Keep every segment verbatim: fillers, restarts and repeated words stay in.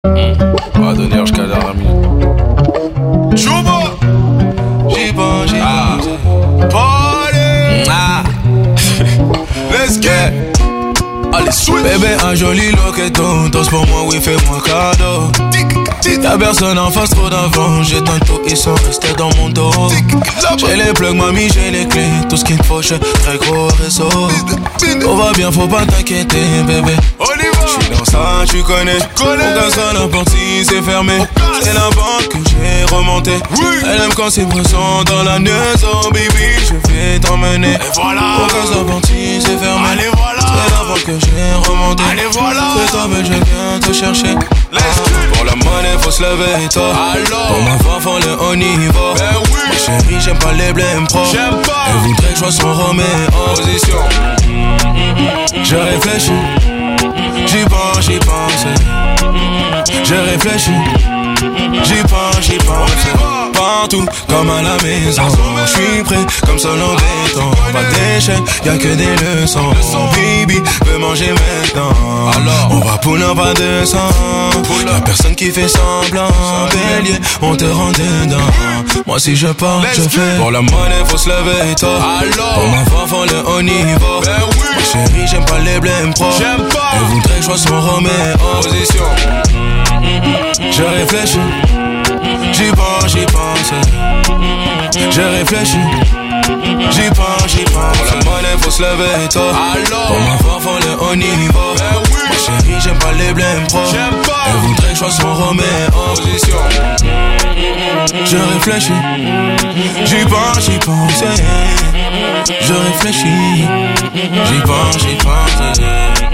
On va donner jusqu'à la minute. Chouba! J'y pense, j'y pense. Party! Ah! Let's get! Allez, switch! Bébé, un joli loqueton. Danse pour moi, oui, fais-moi cadeau. Y'a personne en face, trop d'avant. J'ai un tout, ils sont restés dans mon dos. J'ai les plugs, mamie, j'ai les clés. Tout ce qu'il me faut, j'ai très gros réseau. Tout va bien, faut pas t'inquiéter, bébé. J'suis dans ça, tu connais. Aucun seul n'importe si c'est fermé. C'est la banque que j'ai remonté. Elle aime quand c'est présent dans la maison, baby. Je vais t'emmener. Aucun seul n'importe si c'est fermé. C'est la banque que j'ai remonté. C'est toi, mais je viens te chercher. Pour la monnaie, faut se lever tôt. Pour ma femme, faut le haut niveau. Ma chérie, j'aime pas les blèmes pro. Elle voudrait que je sois son Roméo. Position. Je réfléchis. J'y pense, j'y pense. Je réfléchis. J'y pense, j'y pense. Partout, comme à la maison. J'suis prêt, comme seul en béton. Pas d'échec, y'a que des leçons. Baby, veux manger maintenant. Alors, on va pull up à deux cents. Y'a personne qui fait semblant. Bélier, on te rend dedans. Moi si je pars, je fais. Pour la monnaie, faut se lever tôt. Pour ma femme, faut le haut niveau. Ma chérie, j'aime pas les blèmes pro. Elle voudrait que je sois son Roméo. Position. Je réfléchis. J'y pense, j'y pense. Je réfléchis. J'y pense, j'y pense. Pour la monnaie, faut se lever tôt. Pour ma femme, faut le haut niveau. Ma chérie, j'aime pas les blèmes pro. Elle voudrait que je sois son Roméo. Position. Je réfléchis. J'y pense, j'y pense. Je réfléchis. J'y pense, j'y pense.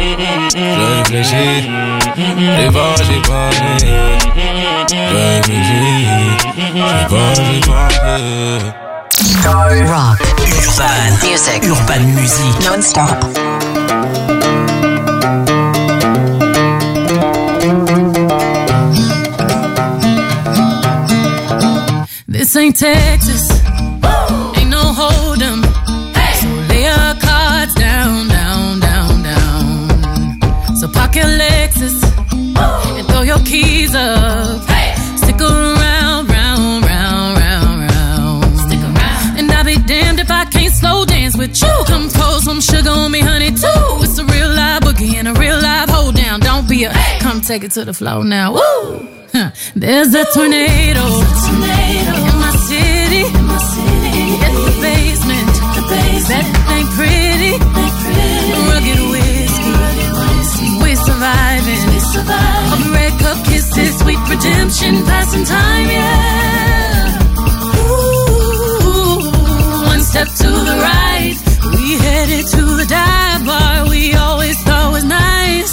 Je réfléchis. J'y pense, j'y pense. Je réfléchis. J'y pense, j'y pense. Rock, urban, music, urban music, non-stop. This ain't Texas, Woo! Ain't no hold'em. Hey! So lay your cards down, down, down, down. So park your Lexus Woo! And throw your keys up. Hey! Stick around, round, round, round, round. Stick around. And I'll be damned if I can't slow dance with you. Come pour some sugar on me, honey, too. It's a real live boogie and a real live hold down. Don't be a hey! Come take it to the floor now. Woo! Huh. There's a tornado, There's a tornado in my city. In my city. At the basement, the basement. That ain't pretty. Ain't pretty. Rugged whiskey, Rugged whiskey. We surviving. We surviving. Of red cup kisses, sweet redemption, passing time, yeah. Ooh, one step to the right, we headed to the dive bar we always thought was nice.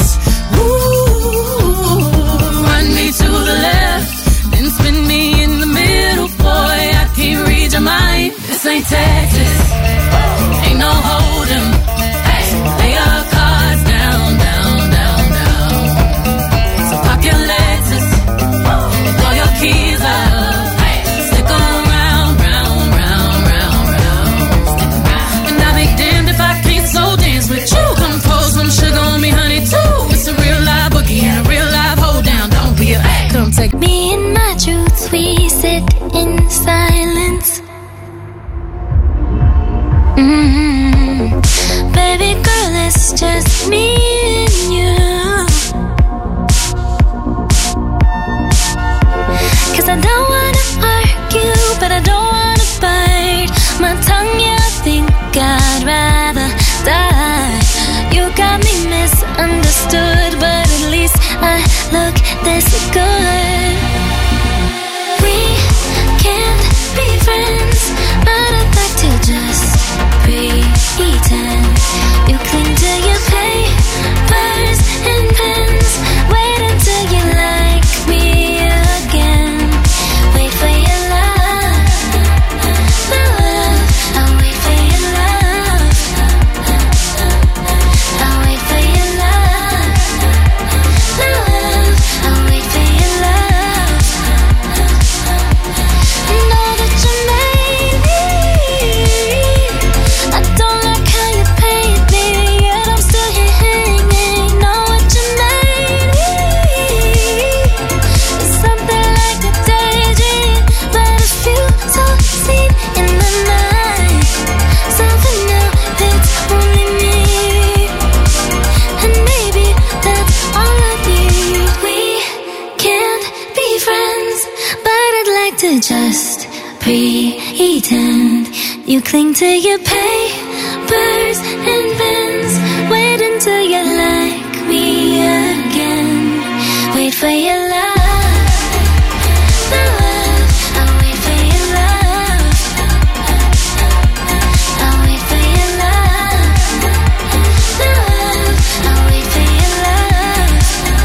To the left, then spin me in the middle, boy, I can't read your mind. This ain't Texas, ain't no hold'em. Hey, lay your cards down, down, down, down. So pop your Lexus, and throw your keys up. Hey, stick around, round, round, round, round. Stick around. And I'll be damned if I can't slow dance with you. Come pour some sugar on me, honey, too. It's a real live boogie and a real live hold down. Don't be a come take me and my truth, we sit in silence. Mm-hmm. Baby girl, it's just me and you. Cause I don't wanna argue, but I don't wanna bite my tongue, yeah, I think I'd rather die. You got me misunderstood, but at least I look this good. We can't be friends, but I'd like to just pretend. You cling to your papers and pens. Wait until you like me again. Wait for your love, love. I'll wait for your love. I'll wait for your love, love. I'll wait for your just pretend. You cling to your papers and pens. Wait until you like me again. Wait for your love, love. I'll wait for your love. I'll wait for your love, love. I'll wait for your love.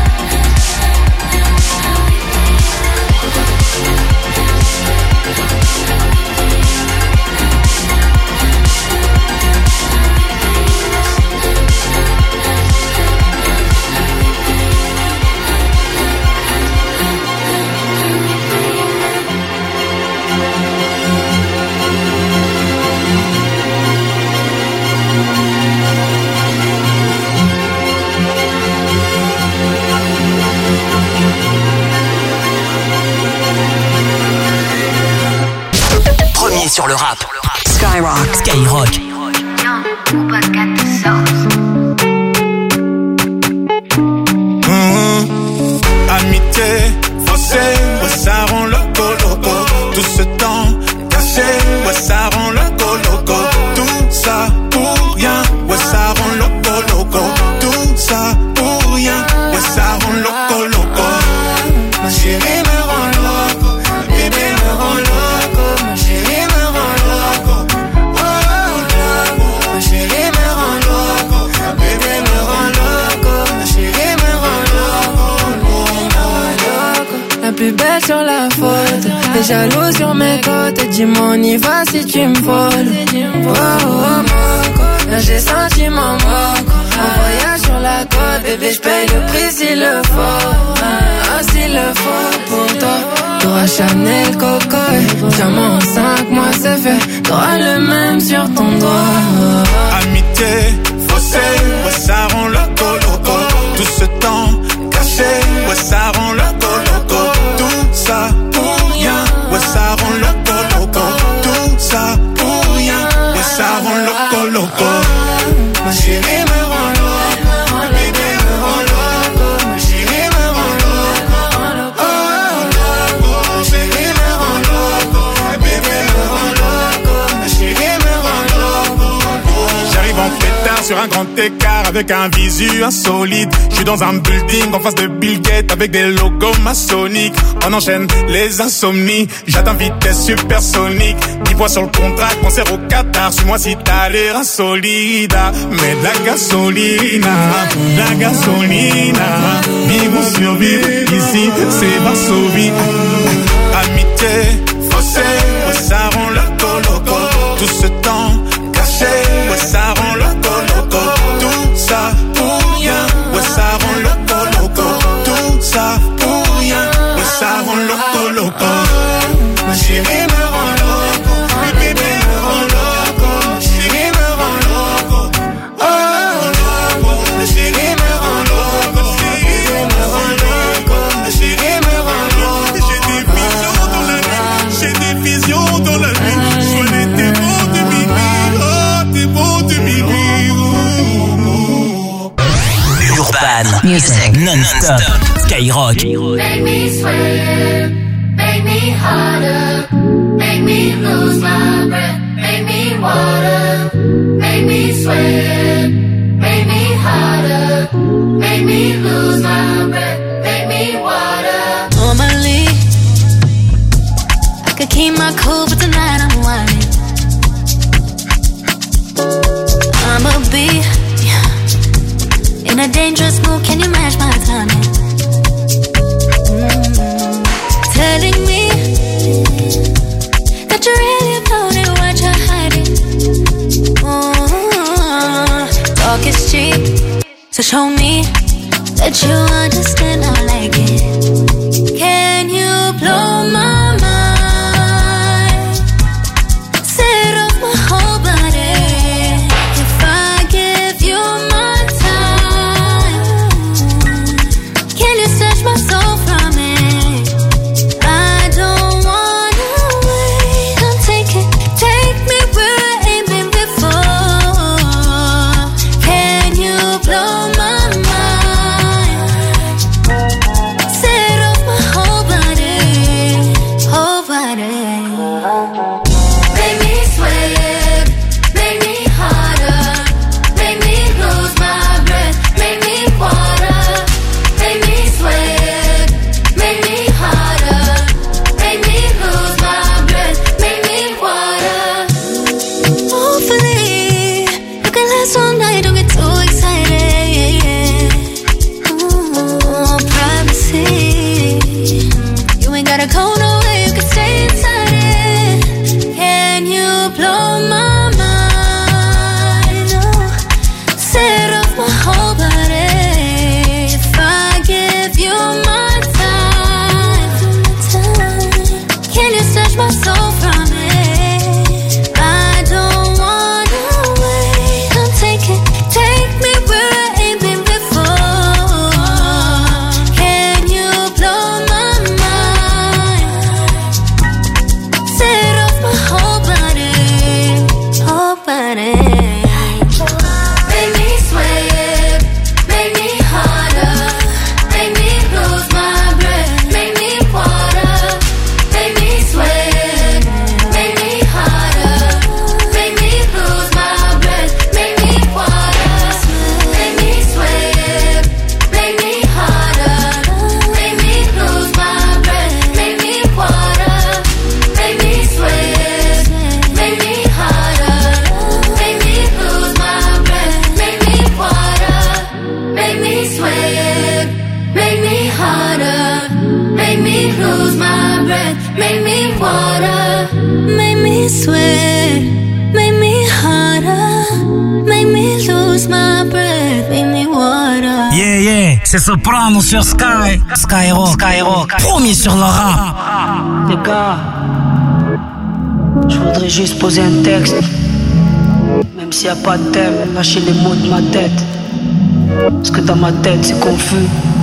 Premier sur le rap. Skyrock. Skyrock. Mmh. Amitié, faussé, ouais, ça rend loco, loco. Tout ce temps caché, ouais, ça rend loco, loco. Tout ça pour rien, ouais, ça rend loco, loco. Tout ça pour rien, ouais, ça rend loco, loco. Ma chérie me rend loco, ma bébé me rend loco. Ma chérie me rend loco, oh, loco. Ma chérie me rend loco, ma bébé me rend loco. Ma chérie me rend loco. La plus belle sur la faute, t'es jaloux sur mes côtes. Dis-moi on y va si tu me voles. Oh, oh, oh, là j'ai senti mon moque. En voyage sur la côte, bébé j'paye le prix s'il le faut. Ah s'il le faut pour toi. T'auras Chanel, Coco, diamant en cinq mois c'est fait. T'auras le même sur ton doigt. Amitié, faussé, ouais ça rend loco, loco. Tout ce temps caché, ouais ça rend loco, loco. Tout ça pour rien, ouais ça rend loco, loco. Tout ça pour rien, ouais ça rend loco, loco. Ma chérie me rend loco, ma bébé me rend loco. Ma chérie me rend loco, oh loco. Ma chérie me rend loco, ma bébé me rend loco. Ma chérie me rend loco. J'arrive en pétard sur un grand écart avec un visu insolite. J'suis dans un building en face de Bill Gates avec des logos maçonniques. On enchaîne les insomnies, j'atteins vitesse supersonique. dix points sur le contrat, concert au Qatar. Suis-moi si t'as l'air insolide. Mais de la gasolina, de la gasolina. Vivons survivre, ici c'est Varsovie. Amitié, faussé, ouais ça rend loco, loco. Tout ce temps caché, ouais ça rend loco, loco. Tout ça pour rien, ouais ça rend loco, loco. Tout ça pour rien, ouais ça rend loco, loco. Ma chérie me rend loco, ma bébé me rend loco. Ma chérie me rend loco, oh loco. Ma chérie me rend loco, ma bébé me rend loco. Ma chérie me rend loco. J'ai des visions dans la nuit, j'ai des visions dans la nuit. Sois les démons de minuit, oh démons de minuit. Urban Music non-stop. Skyrock. Make me sweat, make me harder, make me lose my breath, make me water, make me sweat, make me harder, make me lose my breath, make me water. Normally, I could keep my cool, but tonight I'm whining. I'ma be in a dangerous mood, can you match my timing? Mm-hmm. Telling me that you really about it, what you're hiding. Mm-hmm. Talk is cheap, so show me that you understand I like it. Can you blow my mind? Set off my whole body. If I give you my time, can you snatch my soul from it? I don't wanna wait. Come take it, take me where I ain't been before. Can you blow my mind? got a corner where you can stay inside it. Can you blow my mind? Oh, set off my whole body. If I give you my time, time, can you snatch my soul from it? I don't wanna wait. Come take it, take me where I ain't been before. Can you blow my mind? Set off my whole body, whole body. Make me sweat, make me harder, make me lose my breath, make me water, make me sweat, make me harder, make me lose my breath, make me water, make me sweat, make me harder, make me lose my breath, make me water, make me sweat, make me harder, make me lose my breath, make me water, make me sweat, make me harder, make me lose my breath, make me water. Make me sweat, make me harder, make me lose my breath, make me water. Yeah, yeah, c'est Soprano sur Sky. Skyrock, Skyrock, promis sur le rap. Les gars, je voudrais juste poser un texte. Même s'il n'y a pas de thème, lâchez les mots de ma tête. Parce que dans ma tête c'est confus.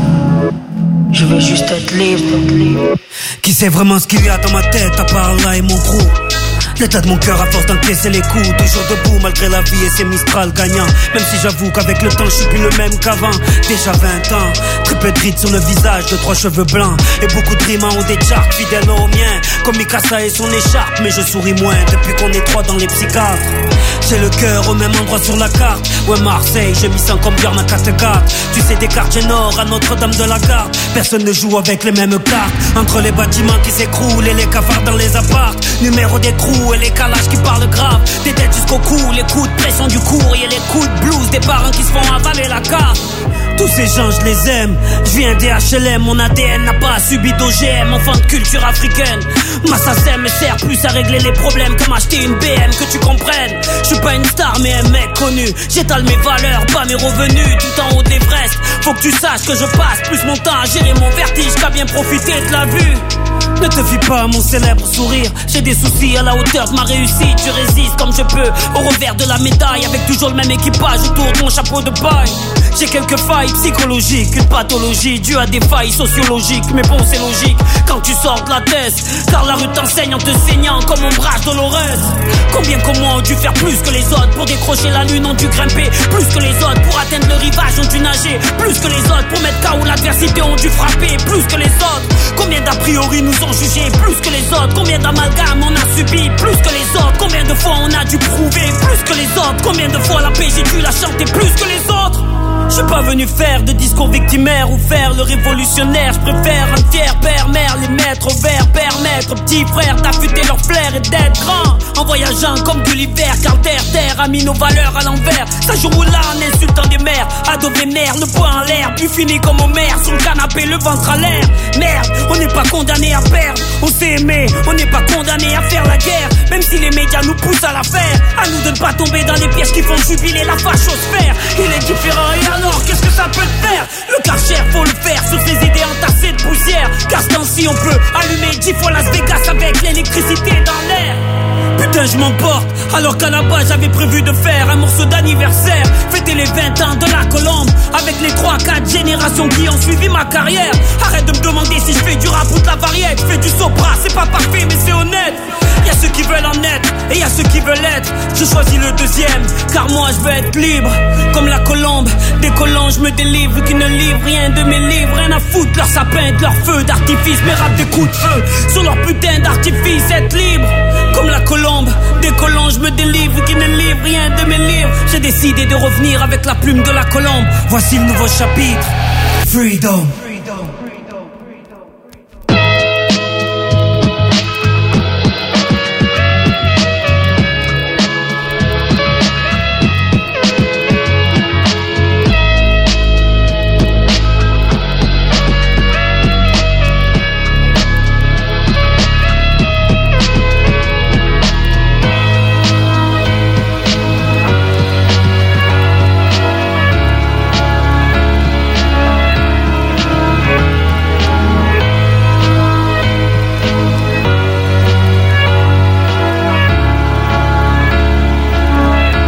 Je veux juste être libre. Qui sait vraiment ce qu'il y a dans ma tête à part là et mon crew? L'état de mon cœur à force d'encaisser les coups. Toujours debout malgré la vie et ses Mistral gagnants. Même si j'avoue qu'avec le temps je suis plus le même qu'avant. Déjà vingt ans, triple de rides sur le visage, de trois cheveux blancs. Et beaucoup de rimes ont des charts fidèles aux miens. Comme Mikasa et son écharpe. Mais je souris moins depuis qu'on est trois dans les psychiatres. J'ai le cœur au même endroit sur la carte. Ouais Marseille, je m'y sens comme Björn à Kattegat. Tu sais des quartiers nord à Notre-Dame de la Garde. Personne ne joue avec les mêmes cartes. Entre les bâtiments qui s'écroulent et les cafards dans les apparts. Numéro d'écrou et les calages qui parlent grave. Des dettes jusqu'au cou, les coups de pression du courrier, les coups de blues des parents qui se font avaler la carte. Tous ces gens je les aime. Je viens des H L M, mon A D N n'a pas subi d'O G M. Enfant de culture africaine. Ma S A C E M me sert plus à régler les problèmes qu'à m'acheter une B M, que tu comprennes. Je suis pas une star mais un mec connu. J'étale mes valeurs, pas mes revenus. Tout en haut de l'Everest. Faut que tu saches que je passe plus mon temps à gérer mon vertige qu'à bien profiter de la vue. Ne te fie pas à mon célèbre sourire. J'ai des soucis à la hauteur de ma réussite. Je résiste comme je peux au revers de la médaille. Avec toujours le même équipage autour de mon chapeau de paille. J'ai quelques failles psychologiques, une pathologie due à des failles sociologiques. Mais bon c'est logique quand tu sors de la thèse. Car la rue t'enseigne en te saignant comme ombrage douloureuse. Combien comme moi ont dû faire plus que les autres pour décrocher la lune, ont dû grimper plus que les autres pour atteindre le rivage, ont dû nager plus que les autres pour mettre K O l'adversité, ont dû frapper plus que les autres. Combien d'a priori nous ont jugés plus que les autres. Combien d'amalgames on a subi plus que les autres. Combien de fois on a dû prouver plus que les autres. Combien de fois la paix j'ai dû la chanter plus que les autres. Je suis pas venu faire de discours victimaire ou faire le révolutionnaire. Je préfère un fier père, mère, les mettre au vert, permettre aux petits frères d'affûter leur flair et d'être grand. En voyageant comme de l'hiver, car terre, terre a mis nos valeurs à l'envers. Ça joue là en insultant des mères, adobé mère, le poing en l'air, puis fini comme au maire, sur le canapé, le ventre à l'air. Merde, on n'est pas condamné à perdre, on s'est aimé, on n'est pas condamné à faire la guerre. Même si les médias nous poussent à la faire, à nous de ne pas tomber dans les pièges qui font jubiler la fachosphère. Il est différent et alors qu'est-ce que ça peut te faire? Le Karcher faut le faire sur ces idées entassées de poussière. Car ce temps-ci on peut allumer dix fois Las Vegas avec l'électricité dans l'air. Putain je m'emporte, alors qu'à la base j'avais prévu de faire un morceau d'anniversaire. Fêter les vingt ans de la Colombe avec les trois quatre générations qui ont suivi ma carrière. Arrête de me demander si je fais du rap ou de la variette. Je fais du sopra, c'est pas parfait mais c'est honnête. Y'a ceux qui veulent en être et y'a ceux qui veulent être. Je choisis le deuxième car moi je veux être libre. Comme la colombe, décollant je me délivre. Qui ne livrent rien de mes livres. Rien à foutre, leur sapin, de leur feu d'artifice. Mes rap des coups de feu sur leur putain d'artifice. Être libre comme la colombe, décollant je me délivre. Qui ne livrent rien de mes livres. J'ai décidé de revenir avec la plume de la colombe. Voici le nouveau chapitre, Freedom.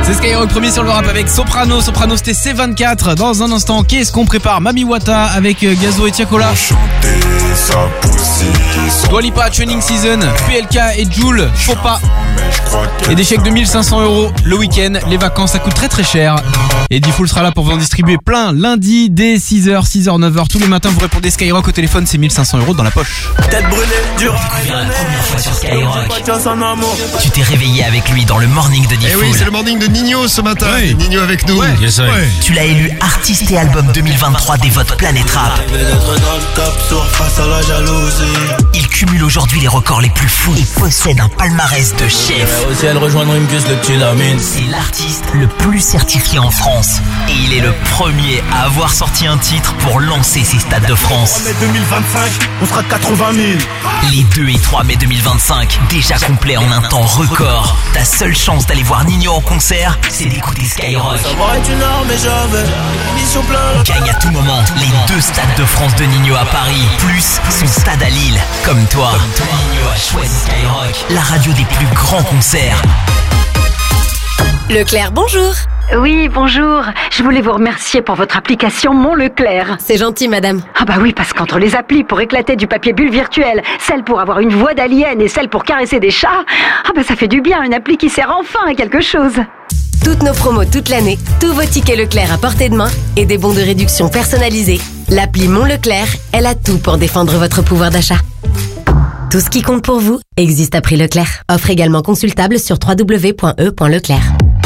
C'est Skyrock premier sur le rap avec Soprano. Soprano c'était C vingt-quatre. Dans un instant, qu'est-ce qu'on prépare? Mami Wata avec Gazo et Tiakola. Dua Lipa, Training Season, P L K et Jul, Faut pas. Et des chèques de mille cinq cents euros le week-end. Les vacances ça coûte très très cher. Et D-Fool sera là pour vous en distribuer plein lundi dès six heures, six heures, neuf heures. Tous les matins vous répondez Skyrock au téléphone, c'est mille cinq cents euros dans la poche. Tête brûlée, dur. Découvrir la première fois sur Skyrock. Tu t'es réveillé avec lui dans le morning de D-Fool. Eh oui, c'est le morning de Nino ce matin. Oui. Nino avec nous. Ouais. Yes, ouais. Ouais. Tu l'as élu artiste et album deux mille vingt-trois des votes Planète Rap. Il cumule aujourd'hui les records les plus fous et possède un palmarès de chef. Aussi elle rejoindre une puce, le petit Lamine. C'est l'artiste le plus certifié en France. Et il est le premier à avoir sorti un titre pour lancer ses stades de France. En mai deux mille vingt-cinq, on sera quatre-vingt mille. Les deux et trois mai deux mille vingt-cinq, déjà complet en un temps record. Ta seule chance d'aller voir Nino en concert, c'est d'écouter Skyrock. Gagne à tout moment les deux stades de France de Nino à Paris, plus son stade à Lille. Comme toi, Nino a choisi Skyrock, la radio des plus grands concerts. Leclerc, bonjour. Oui, bonjour. Je voulais vous remercier pour votre application Mon Leclerc. C'est gentil, madame. Ah bah oui, parce qu'entre les applis pour éclater du papier bulle virtuel, celle pour avoir une voix d'alien et celle pour caresser des chats, ah bah ça fait du bien, une appli qui sert enfin à quelque chose. Toutes nos promos toute l'année, tous vos tickets Leclerc à portée de main et des bons de réduction personnalisés. L'appli Mon Leclerc, elle a tout pour défendre votre pouvoir d'achat. Tout ce qui compte pour vous existe à prix Leclerc. Offre également consultable sur w w w point e point leclerc.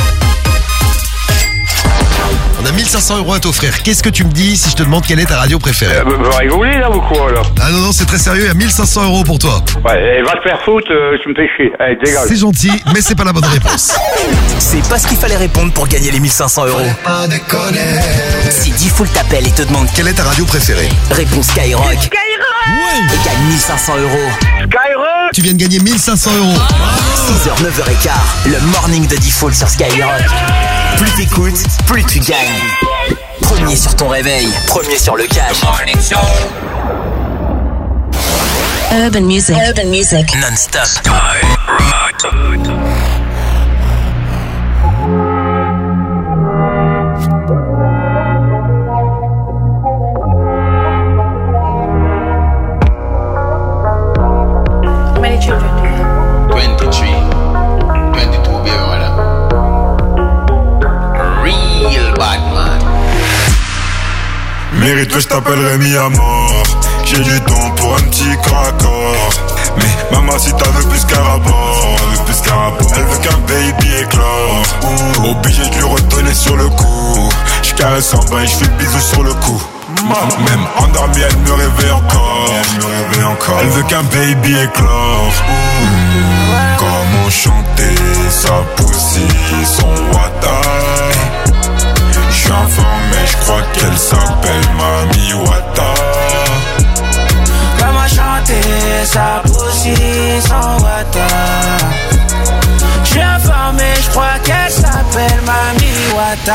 On a mille cinq cents euros à t'offrir. Qu'est-ce que tu me dis si je te demande quelle est ta radio préférée? Euh, vous rigolez là ou quoi là? Ah non, non, c'est très sérieux, il y a mille cinq cents euros pour toi. Ouais, et va te faire foutre, euh, tu me fais chier. Allez, dégage. C'est gentil, mais c'est pas la bonne réponse. C'est pas ce qu'il fallait répondre pour gagner les mille cinq cents euros. Si D-Fool t'appelle et te demande quelle est ta radio préférée, réponds Skyrock. Skyrock! Et gagne mille cinq cents euros. Skyrock! Tu viens de gagner mille cinq cents euros. six heures, neuf heures quinze, le morning de D-Fool sur Skyrock. Plus t'écoutes, plus tu gagnes. Premier sur ton réveil, premier sur le cash. Urban Music. Urban Music. Non-stop. How many children do you have? twenty-three. twenty-two, baby, voilà. Real bad man. Mérite que je t'appellerai mis à mort. J'ai du temps pour un petit craccord. Mais maman si t'as veux plus qu'un rapport, elle veut plus qu'un rapport. Elle veut qu'un baby éclore. Ouh, obligé de lui redonner sur le coup. J'caresse en bas et j'fais le bisou sur le cou. Même endormie elle me réveille encore. Elle me réveille encore. Elle veut qu'un baby éclore. Ouh, comment chanter sa poussie, son wata. J'suis informé, j'crois qu'elle s'appelle Mami Wata. Comment chanter sa poussie, son wata. J'suis informé, j'crois qu'elle s'appelle Mami Wata.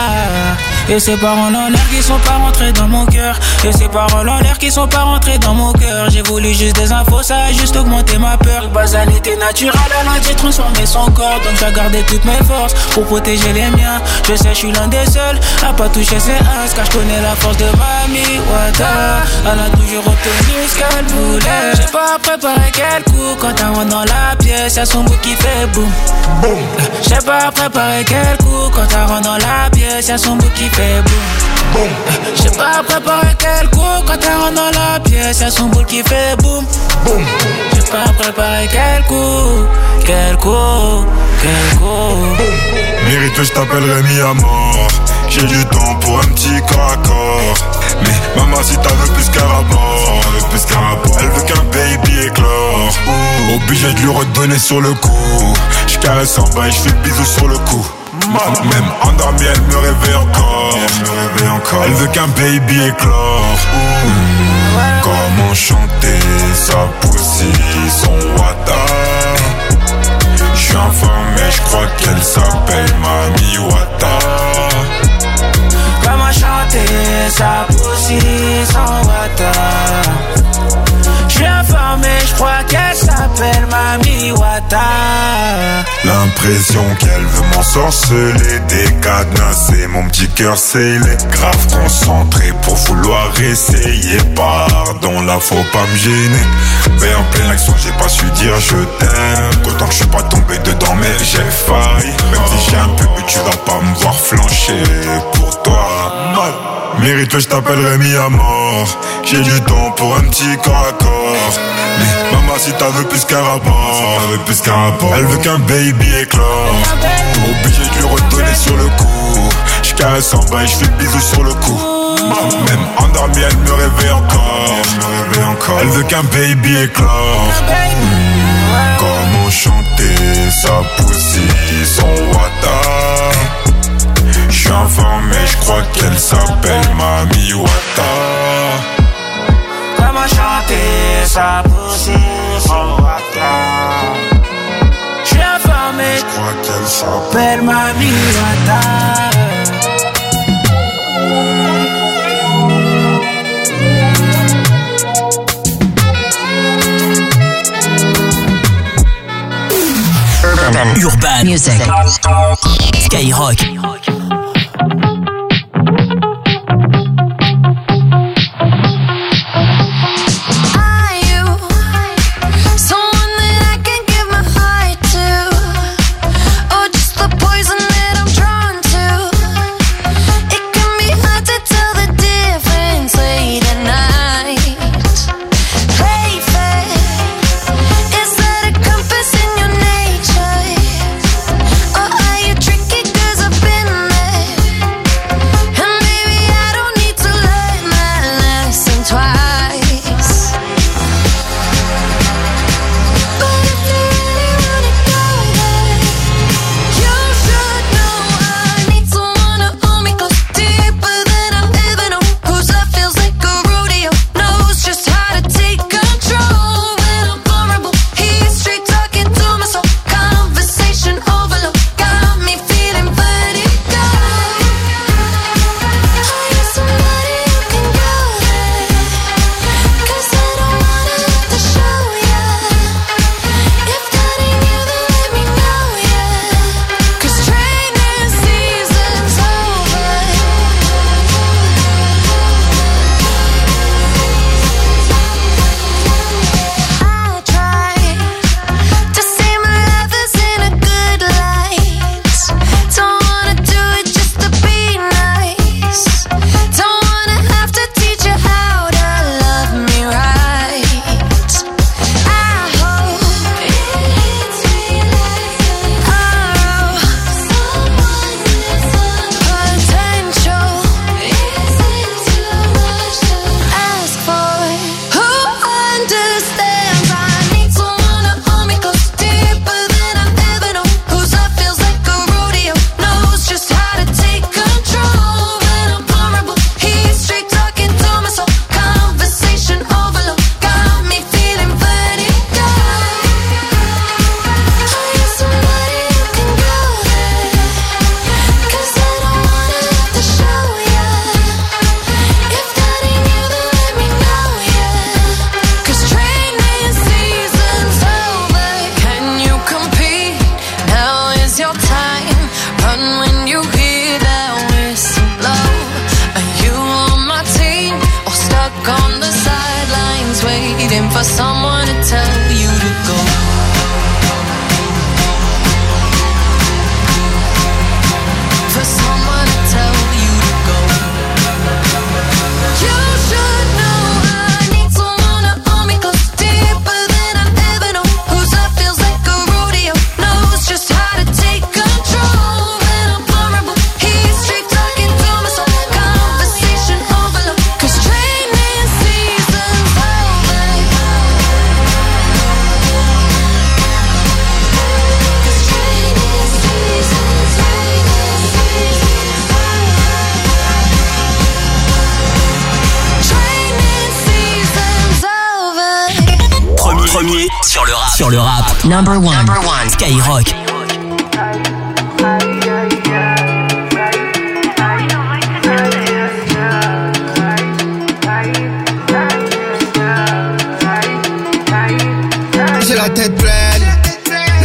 Et ces paroles en l'air qui sont pas rentrées dans mon cœur. Et ces paroles en l'air qui sont pas rentrées dans mon cœur. J'ai voulu juste des infos, ça a juste augmenté ma peur. Le bazar était naturel, elle a dit transformer son corps. Donc j'ai gardé toutes mes forces pour protéger les miens. Je sais, je suis l'un des seuls à pas toucher ses uns. Car je connais la force de Mami Wata. Elle a toujours obtenu ce qu'elle voulait. J'ai pas préparé quel coup. Quand elle rentre dans la pièce, y'a son bout qui fait boum. Boum. J'ai pas préparé quel coup. Quand elle rentre dans la pièce, y'a son bout qui fait boum, boum. J'ai pas préparé quel coup. Quand elle rentre dans la pièce, y'a son boule qui fait boum, boum. J'ai pas préparé quel coup, quel coup, quel coup. Mérite que je t'appellerai mis à mort. J'ai du temps pour un petit craccord. Mais maman si t'as veux plus qu'un rapport, elle veut plus qu'un rapport. Elle veut qu'un baby éclore. Ouh, obligé de lui redonner sur le coup. J'caresse en bas et j'fais le bisou sur le cou. Même endormie elle me réveille encore. Elle me réveille encore. Elle veut qu'un baby éclore. Ouh, comment chanter sa poussie, son wata. J'suis informé, j'crois qu'elle s'appelle Mami Wata. Comment chanter sa poussie, son wata. J'suis informé, j'crois qu'elle s'appelle Mami Wata. Wata. L'impression qu'elle veut m'ensorceler, décadenasser mon petit cœur scellé. Grave concentré pour vouloir essayer. Pardon, là faut pas me gêner. Mais en pleine action j'ai pas su dire je t'aime. Autant que je suis pas tombé dedans mais j'ai failli. Même si j'ai un peu but tu vas pas me voir flancher pour toi. Mérite, je t'appellerai mis à mort. J'ai du temps pour un petit corps à corps. Mais maman si t'as veux plus qu'un rapport, elle veut plus qu'un rapport. Elle veut qu'un baby éclore. Obligé de lui redonner sur le coup. Je caresse en bas et je fais bisous sur le cou. Même endormie elle me réveille encore. Elle me réveille encore. Elle veut qu'un baby éclore. Comment chanter sa poussie, son Wata. J'suis informé, j'crois qu'elle s'appelle Mami Wata. Comment chanter sa poussie, son Wata. J'suis informé, j'crois qu'elle s'appelle Mami Wata. Urban, Urban Music, Skyrock. for someone to tell you to go. For someone to tell you to go. You should know I need someone to hold me close, deeper than I've ever known. Whose love feels like a rodeo, knows just how to take control. When I'm vulnerable, he's straight talking to my soul. Conversation overload, 'cause training season's over. 'Cause training season's Premier, premier sur le rap. Sur le rap. Number one. Number one. Skyrock. J'ai la tête pleine,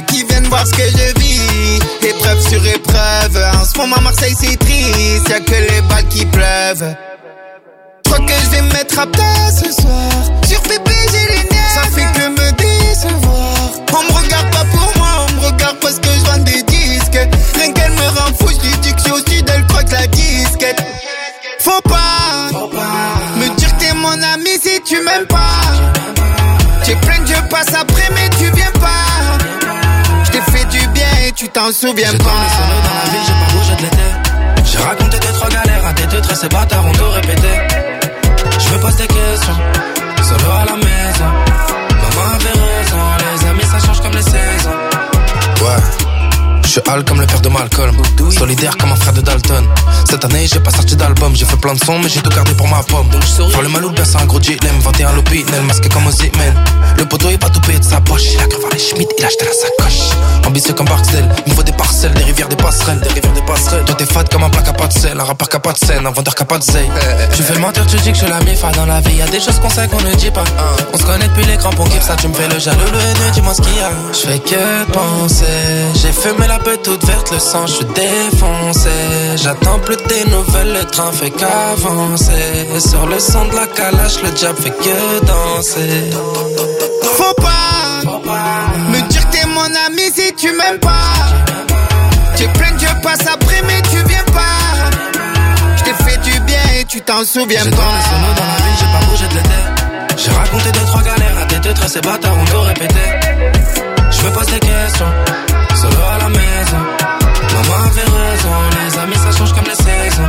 qui viennent voir ce que je vis. Épreuve sur épreuve, en ce moment Marseille c'est triste, y'a que les balles qui pleuvent. Je crois que je vais me mettre à terre ce soir. Sur Pépé j'ai les nerfs, ça fait que me décevoir. On me regarde pas pour moi, on me regarde parce que je vends des disques. Rien qu'elle me rend fou, je lui dis que je suis au sud, elle croit que la disquette. Faut pas, Faut pas me dire que t'es mon ami si tu m'aimes pas. J'ai plein de je passe après mais tu viens pas. Je t'ai fait du bien et tu t'en souviens j'ai pas. J'ai solo dans la vie, j'ai pas bougé de l'été. J'ai raconté des trois galères à des deux traits, ces bâtards ont tout répété. Je me pose des questions, solo à la maison. Maman avait raison, les amis ça change comme les saisons. Ouais. Je suis Al comme le père de Malcolm, solidaire comme un frère de Dalton. Cette année j'ai pas sorti d'album, j'ai fait plein de sons mais j'ai tout gardé pour ma pomme. Donc je souris. Pour le malou bien c'est un gros G, l'aime vingt et un l'opinel, masqué comme Ozyman. Le poteau il va tout payer de sa poche, il a cru voir les Schmitt, il a acheté la sacoche. Ambitieux comme Barksdale, il me faut des parcelles, des rivières, des passerelles, des rivières, des passerelles. Toi t'es fade comme un plat qui a pas de sel, un rappeur qui a pas de scène, un vendeur qui a pas de zeille. Tu fais mentir, tu dis que je suis la mifa dans la vie, y'a des choses qu'on sait qu'on ne dit pas. On se connaît depuis les crampons, kiffe ça, tu me fais le jaloux, le haineux, dis-moi ce qu'il y a. Je fais que penser, j'ai fumé la pète toute verte, le sang, je suis défoncé. J'attends plus tes nouvelles, le train fait qu'avancer. Sur le son de la calache, le diable fait que danser. Faut pas, Faut pas me dire que t'es mon ami si tu m'aimes pas. J'ai plein de je passe après mais tu viens pas. Je t'ai fait du bien et tu t'en souviens j'ai pas. J'ai dans les solos dans la vie, j'ai pas bougé de l'été. J'ai raconté deux trois galères à des deux traits, ces bâtards ont tout répété. Je me pose des questions, solo à la maison. Maman avait raison, les amis ça change comme les saisons.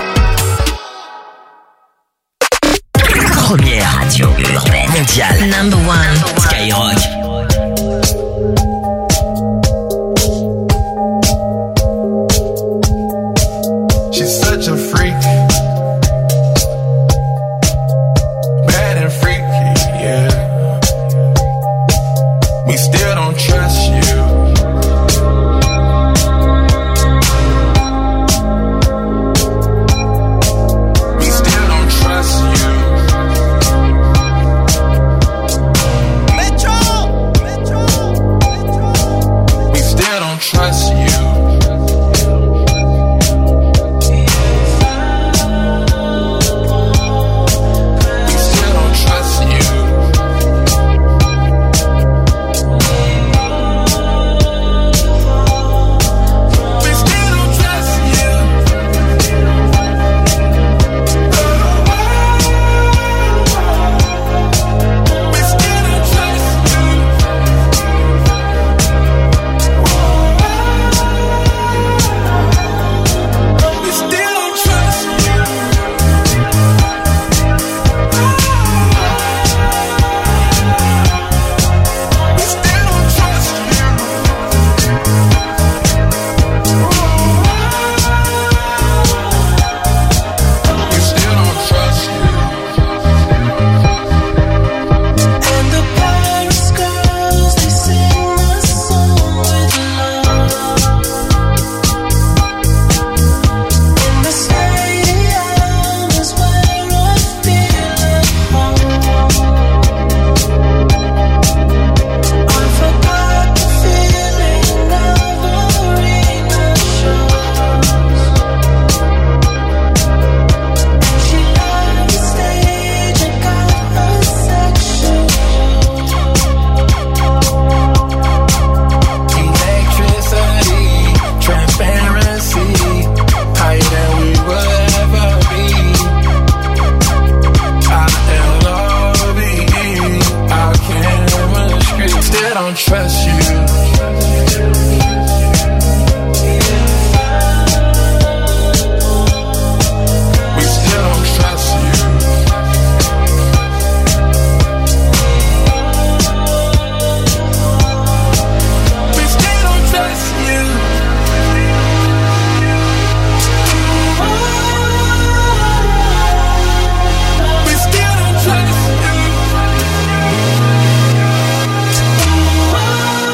Première radio urbaine mondiale. Number one. Skyrock. She's such a freak. Bad and freaky, yeah. We still don't trust you. Trust you. We still don't trust you. We still don't trust you. We still don't trust you. Trust you. We still don't trust you. We still don't trust you. We still don't trust you.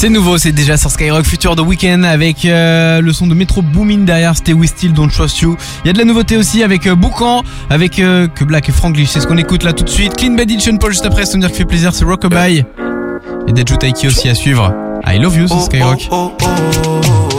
C'est nouveau, c'est déjà sur Skyrock, Future de Weeknd avec euh, le son de Metro Boomin derrière, c'était We Still Don't Trust You. Il y a de la nouveauté aussi avec euh, Boucan, avec euh, que Black et Franglish, c'est ce qu'on écoute là tout de suite. Clean Bandit, Sean Paul juste après, ça veut dire qu'il fait plaisir, c'est Rockabye. Et Deju Taiki aussi à suivre. I Love You sur Skyrock. Oh, oh, oh, oh, oh.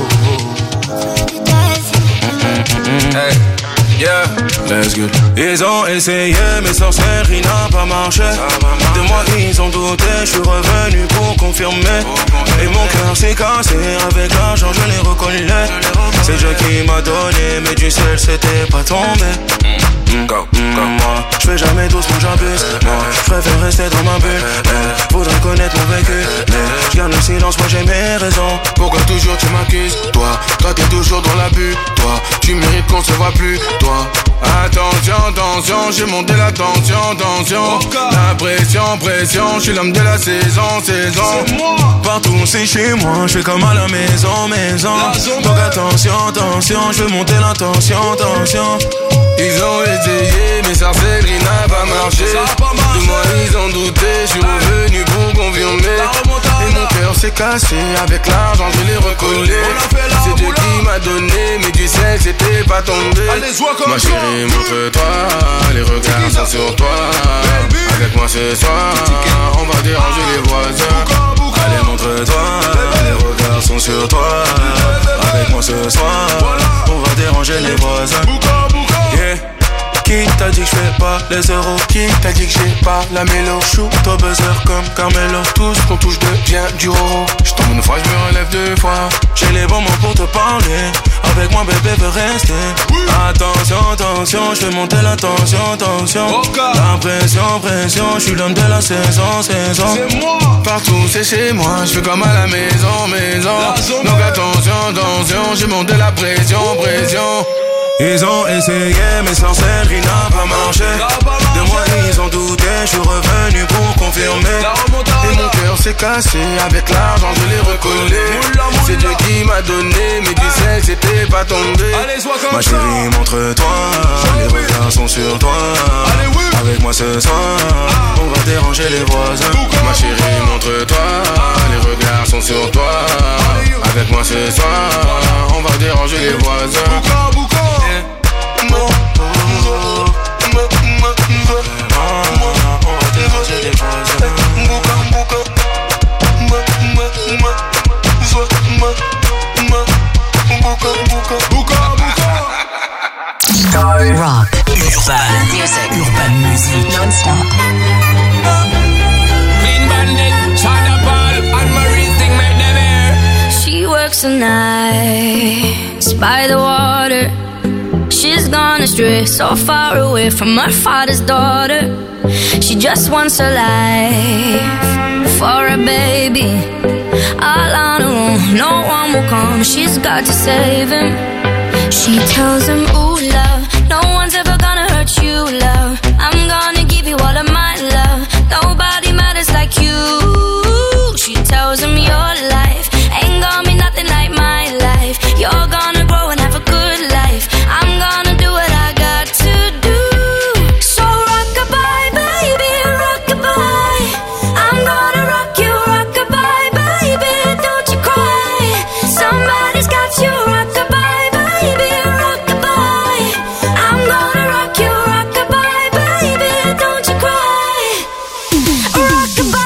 Hey, yeah, let's go. Ils ont essayé, mais sorcellerie n'a pas marché. De moi, ils ont douté, je suis revenu pour confirmer. Et mon cœur s'est cassé, avec l'argent, je l'ai reconnu. C'est Dieu qui m'a donné, mais du ciel, c'était pas tombé. Mmh, go, comme moi, je fais jamais doucement, j'abuse. Moi, je préfère rester dans ma bulle. Eh, faudrait connaître mon vécu. Mais je garde le silence, moi j'ai mes raisons. Pourquoi toujours tu m'accuses? Toi, toi t'es toujours dans l'abus. Toi, tu mérites qu'on se voit plus. Toi, attention, attention, j'ai monté la tension, tension. La pression, pression, je suis l'homme de la saison, saison. Partout c'est chez moi, je fais comme à la maison, maison. Donc attention, attention, je veux monter la tension, tension. Ils ont essayé, mais sorcellerie n'a pas marché. De moi ils ont douté, je suis revenu pour confirmer. Et mon cœur s'est cassé, avec l'argent je l'ai recollé. C'est Dieu qui m'a donné, mais du ciel c'était pas tombé. Ma chérie, montre-toi, les regards sont sur toi. Avec moi ce soir, on va déranger les voisins. Allez, montre-toi, les regards sont sur toi. Avec moi ce soir, on va déranger les voisins. Yeah. Qui t'a dit que je fais pas les euros? Qui t'a dit que j'ai pas la mélo? Shoot au buzzer comme Carmelo. Tout ce qu'on touche devient du roro. J'tombe une fois, je me relève deux fois. J'ai les bons mots pour te parler. Avec moi bébé veut rester. Attention, attention, je fais monter la tension, tension. La pression, pression, je suis l'homme de la saison, saison. C'est moi. Partout c'est chez moi, je fais comme à la maison, maison. Donc attention, attention, j'ai monté la pression, pression. Ils ont essayé, mais sorcellerie n'a pas marché. De moi ils ont douté, je suis revenu pour confirmer. Et mon cœur s'est cassé, avec l'argent je l'ai recollé. C'est Dieu qui m'a donné, mais du ciel c'était pas tombé. Ma chérie, montre-toi, les regards sont sur toi. Avec moi ce soir, on va déranger les voisins. Ma chérie, montre-toi, les regards sont sur toi. Avec moi ce soir, on va déranger les voisins. Rock, urban music, urban music, non-stop. Clean Bandit, China Paul, and Marie thing make them air. She works the nights by the water. She's gone astray, so far away from her father's daughter. She just wants a life for a baby. All on her own, no one will come. She's got to save him. She tells him, ooh, love, no one's ever gonna hurt you, love. I'm gonna give you all of my love. Nobody matters like you. She tells him your life ain't gonna be nothing like my life. You're gonna grow and have a good life. I'm gonna do what I got to do. So rock-a-bye, baby, rock-a-bye. I'm gonna rock you, rock-a-bye, baby, don't you cry. Somebody's got you, rock-a-bye, baby, rock-a-bye. I'm gonna rock you, rock-a-bye, baby, don't you cry. Rock-a-bye.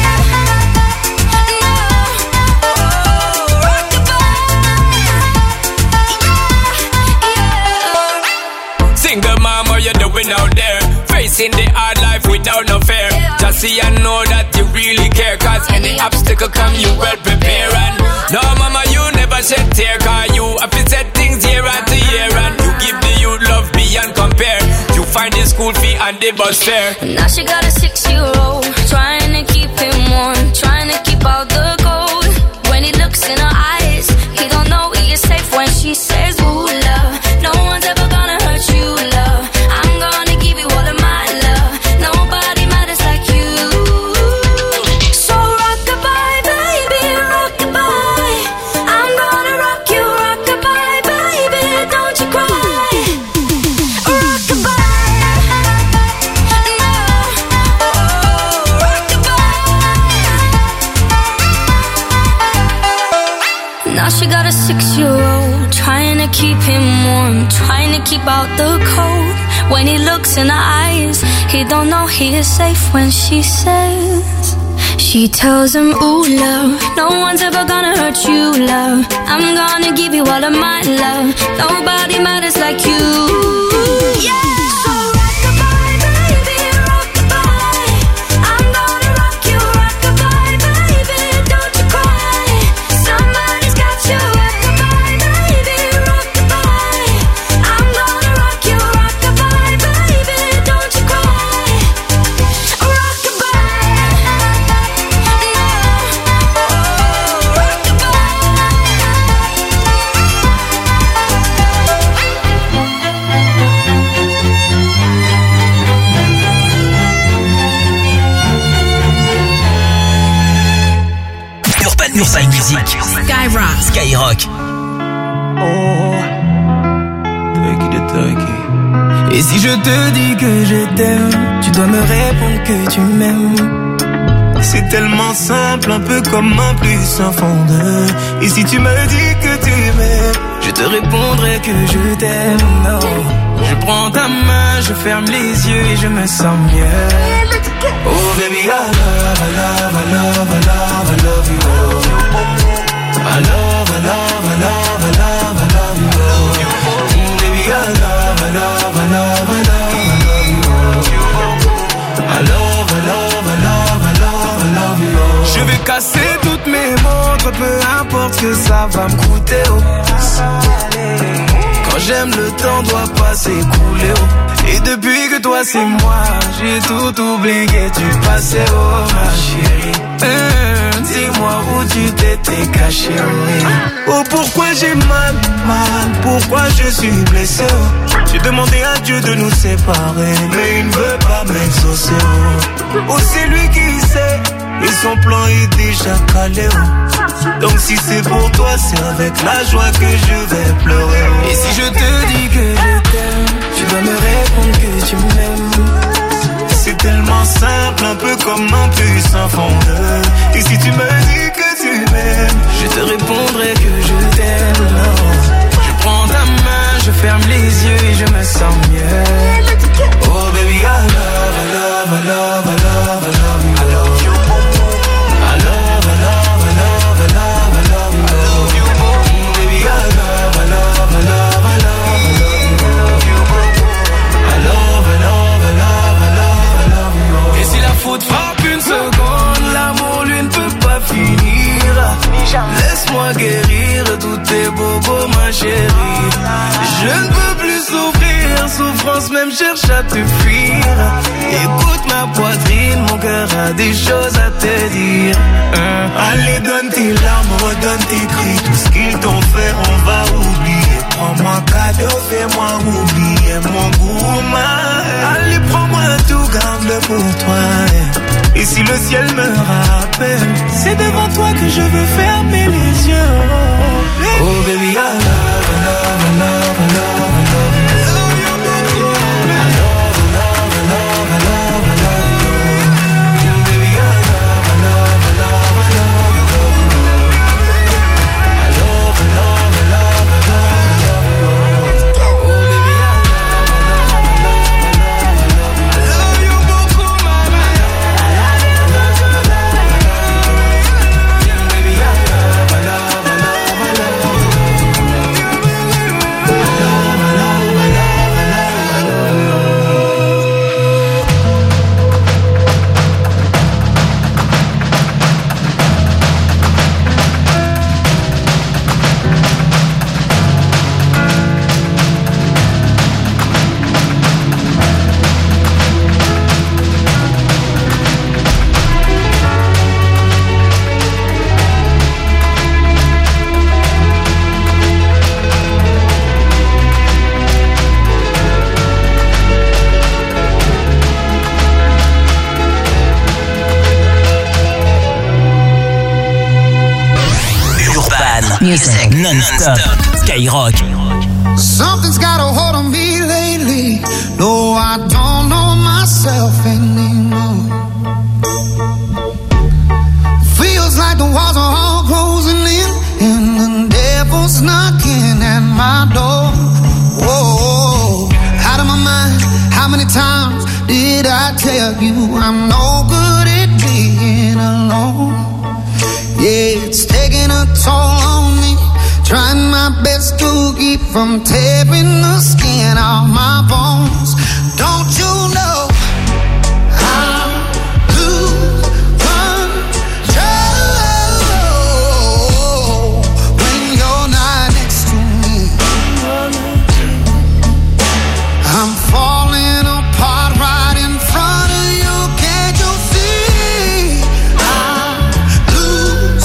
Single mom, what you doing out there? Facing the hard life without no fear. Just see and know that you really care. Cause any obstacle come, you well prepare. And no mama, you never shed tear. Cause you have to set things year after year. And you give the youth love beyond compare. You find the school fee and the bus fare. Now she got a six-year-old, trying to keep him warm, trying to keep out the cold. When he looks in her eyes, he don't know he is safe when she says, ooh, love, no one's ever gonna hurt you, love. I'm gonna give you all of my love. Nobody matters like you. So rock-a-bye, baby, rock-a-bye. I'm gonna rock you, rock-a-bye, baby, don't you cry. Rock-a-bye. No. to keep him warm, trying to keep out the cold. When he looks in her eyes, he don't know he is safe when she says, she tells him, ooh, love, no one's ever gonna hurt you, love. I'm gonna give you all of my love. Nobody matters like you. Yeah. So rock-a-bye, baby, rock-a-bye. I'm gonna rock you, rock-a-bye, baby. Don't you cry. Somebody's got you, rock-a-bye, baby, rock-a-bye. I'm gonna rock you, rock-a-bye, baby. Don't you cry. Rock-a-bye. Urban, Urban Music. Skyrock. Skyrock. Oh, et si je te dis que je t'aime, tu dois me répondre que tu m'aimes. C'est tellement simple, un peu comme un plus un fond de. Et si tu me dis que tu m'aimes, je te répondrai que je t'aime. Non, je prends ta main, je ferme les yeux et je me sens mieux. Oh baby, I love, I love, I love, I love, I love you. I love, I love, I love, I love, I love you. Mm, baby, I love, I love, I love, I love, I love you. I love, I love, I love, I love, I love you. Je vais casser toutes mes montres, peu importe ce que ça va me coûter. Oh. Quand j'aime, le temps doit pas s'écouler. Oh. Et depuis que toi c'est moi, j'ai tout oublié du passé, oh ma chérie. Hum, dis-moi où tu t'étais caché, oui. Oh pourquoi j'ai mal, mal, pourquoi je suis blessé, oh. J'ai demandé à Dieu de nous séparer, mais il ne veut pas m'exaucer, oh. Oh c'est lui qui sait, et son plan est déjà calé, oh. Donc si c'est pour toi, c'est avec la joie que je vais pleurer, oh. Et si je te dis que je t'aime, tu dois me répondre que tu m'aimes. C'est tellement simple, un peu comme un puce un fondeur. Et si tu me dis que tu m'aimes, je te répondrai que je t'aime. Non. Je prends ta main, je ferme les yeux et je me sens mieux. Oh baby, I love, I love, I love, I love, I love you. I love you. I love, I love, I love, I love, I love you. I love you. Baby, I love, I love, I love, I love. Et si la faute frappe une seconde, l'amour lui ne peut pas finir. Laisse-moi guérir tous tes bobos, ma chérie. Je ne peux plus souffrir, souffrance même cherche à te fuir. Écoute ma poitrine, mon cœur a des choses à te dire. hein. Allez donne tes larmes, redonne tes cris. Tout ce qu'ils t'ont fait on va oublier. Prends-moi cadeau, fais-moi oublier mon goût, ma. Allez prends-moi tout, garde-le pour toi. Et si le ciel me rappelle, c'est devant toi que je veux fermer les yeux. Oh baby, I love, I love, I love, I love, I love you. Music non-stop. Skyrock. Something's got a hold on me lately. No, I don't know myself anymore. Feels like the walls are all closing in, and the devil's knocking at my door. without you. I'm no good at being alone. Yeah, it's taking a toll on me. Trying my best to keep from tearing the skin off my bones. Don't you know I lose control when you're not next to me? I'm falling apart right in front of you. Can't you see? I lose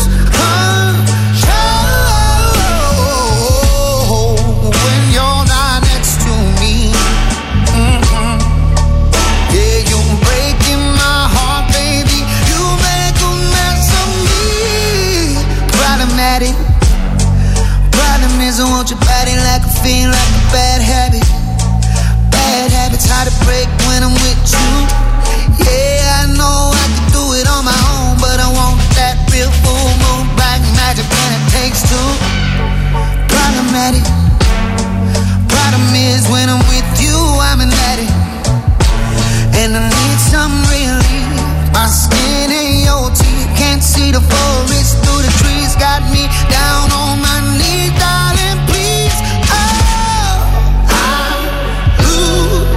control when you're not next to me. Mm-mm. Yeah, you're breaking my heart, baby. You make a mess of me. Problematic. Problem is I want your body like a fiend, like a bad habit. Bad habits hard to break when I'm with you. Yeah, I know I can do it on my own, but I want that real full moon black magic when it takes two. Problematic. Problem is when I'm with you, I'm an addict, and I need some relief. My skin ain't your teeth, can't see the forest through the trees. Got me down on my knees, darling, please. Oh, I lose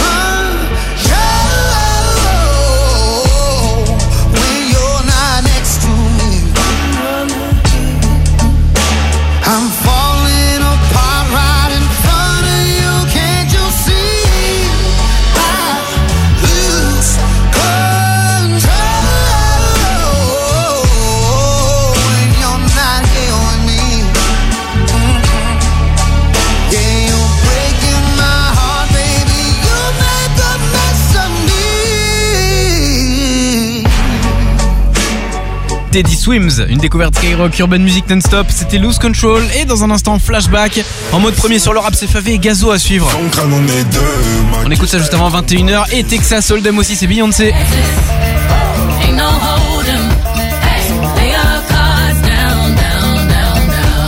control when you're not next to me. I'm falling apart right in front of you. Can't you see? I lose control when you're not here with me. Mm-mm. Yeah, you're breaking my heart, baby. You make a mess of me. Teddy Swims, une découverte Skyrock Urban Music Non-Stop, c'était Lose Control. Et dans un instant, flashback en mode premier sur le rap, c'est F A V et Gazo à suivre. On écoute ça juste avant vingt et une heures. Et Texas Hold'em aussi, c'est Beyoncé. Ain't no hold 'em. Hey, lay your cards down, down, down,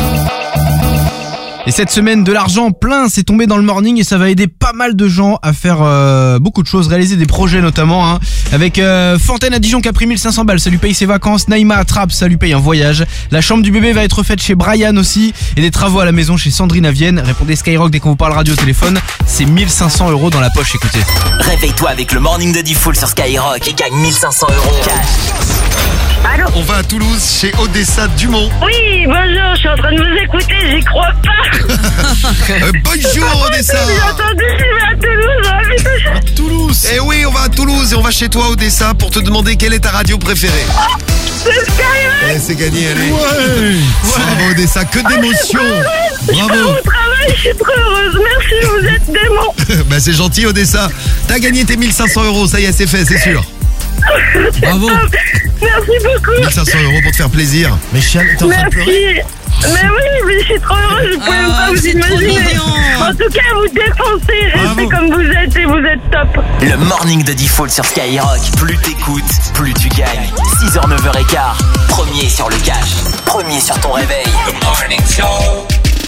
down. Et cette semaine, de l'argent plein s'est tombé dans le morning et ça va aider pas mal de gens à faire euh, beaucoup de choses, réaliser des projets notamment, hein, avec euh, Fontaine à Dijon qui a pris mille cinq cents balles, ça lui paye ses vacances. Naïma à Trappes, ça lui paye un voyage. La chambre du bébé va être faite chez Brian aussi, et des travaux à la maison chez Sandrine à Vienne. Répondez Skyrock dès qu'on vous parle radio au téléphone, c'est mille cinq cents euros dans la poche, écoutez. Réveille-toi avec le morning de Diffoul sur Skyrock et gagne mille cinq cents euros cash. Allô? On va à Toulouse chez Odessa Dumont. Oui, bonjour, je suis en train de vous écouter, j'y crois pas. euh, bonjour Odessa. J'ai entendu, je vais à Toulouse. Oh, putain. À Toulouse. Et oui, on va à Toulouse et on va chez toi Odessa pour te demander quelle est ta radio préférée. C'est Skyrock. Eh, c'est gagné, allez. Ouais. Bravo Odessa, que d'émotion. Bravo. Je pars au travail, je suis trop heureuse. Merci, vous êtes démons. Bah c'est gentil Odessa. T'as gagné tes mille cinq cents euros, ça y est, c'est fait, c'est sûr. Bravo. Merci beaucoup. mille cinq cents euros pour te faire plaisir. Mais Chial, t'es en train de pleurer? Mais oui, mais je suis trop heureuse, je pouvais Ah, même pas vous c'est imaginer. En tout cas, vous défoncez, restez comme vous êtes et vous êtes top. Le morning de Diffoul sur Skyrock. Plus t'écoutes, plus tu gagnes. six heures, neuf heures quinze. Premier sur le cash. Premier sur ton réveil. The Morning Show.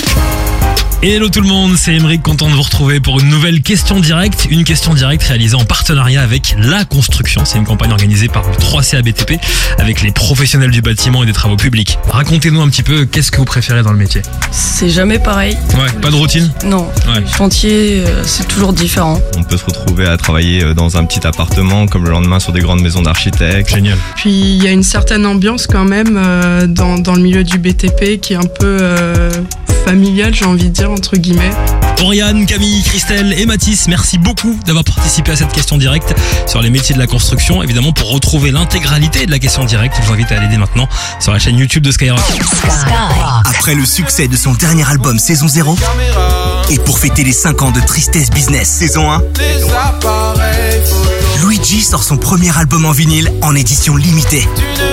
Hello tout le monde, c'est Emeric, content de vous retrouver pour une nouvelle question directe. Une question directe réalisée en partenariat avec La Construction. C'est une campagne organisée par le trois C A B T P avec les professionnels du bâtiment et des travaux publics. Racontez-nous un petit peu, qu'est-ce que vous préférez dans le métier? C'est jamais pareil. Ouais, pas de routine? Non, Ouais. chantier, euh, c'est toujours différent. On peut se retrouver à travailler dans un petit appartement comme le lendemain sur des grandes maisons d'architectes. Génial. Puis il y a une certaine ambiance quand même euh, dans, dans le milieu du B T P qui est un peu euh, familiale, j'ai envie de dire, entre guillemets. Oriane, Camille, Christelle et Mathis, merci beaucoup d'avoir participé à cette question directe sur les métiers de la construction. Évidemment, pour retrouver l'intégralité de la question directe, je vous invite à aller dès maintenant sur la chaîne YouTube de Skyrock. Après le succès de son dernier album Saison zéro, et pour fêter les cinq ans de Tristesse Business Saison un, Luigi sort son premier album en vinyle en édition limitée.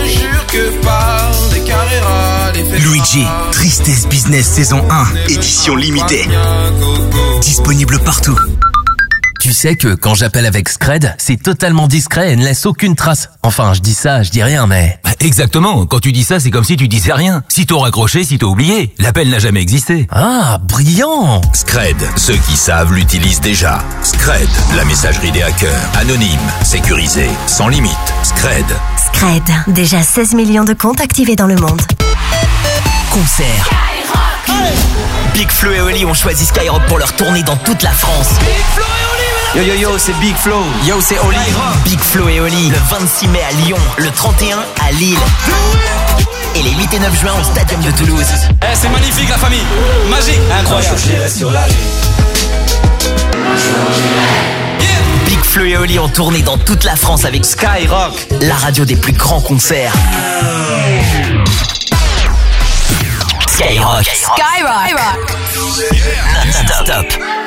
Luigi, Tristesse Business Saison un, édition limitée. Disponible partout. Tu sais que quand j'appelle avec Scred, c'est totalement discret et ne laisse aucune trace. Enfin, je dis ça, je dis rien, mais... Exactement, quand tu dis ça, c'est comme si tu disais rien. Si t'as raccroché, si t'as oublié, l'appel n'a jamais existé. Ah, brillant. Scred, ceux qui savent l'utilisent déjà. Scred, la messagerie des hackers. Anonyme, sécurisée, sans limite. Scred. Scred, déjà seize millions de comptes activés dans le monde. Concert. Big Flo et Oli ont choisi Skyrock pour leur tournée dans toute la France. Yo yo yo, c'est Big Flo. Yo, c'est Oli. Big Flo et Oli, le vingt-six mai à Lyon, le trente et un à Lille. Et les huit et neuf juin au Stadium de Toulouse. Eh, c'est magnifique la famille. Magique, incroyable. Big Flo et Oli ont tourné dans toute la France avec Skyrock, la radio des plus grands concerts. Skyrock. Skyrock. Non-stop.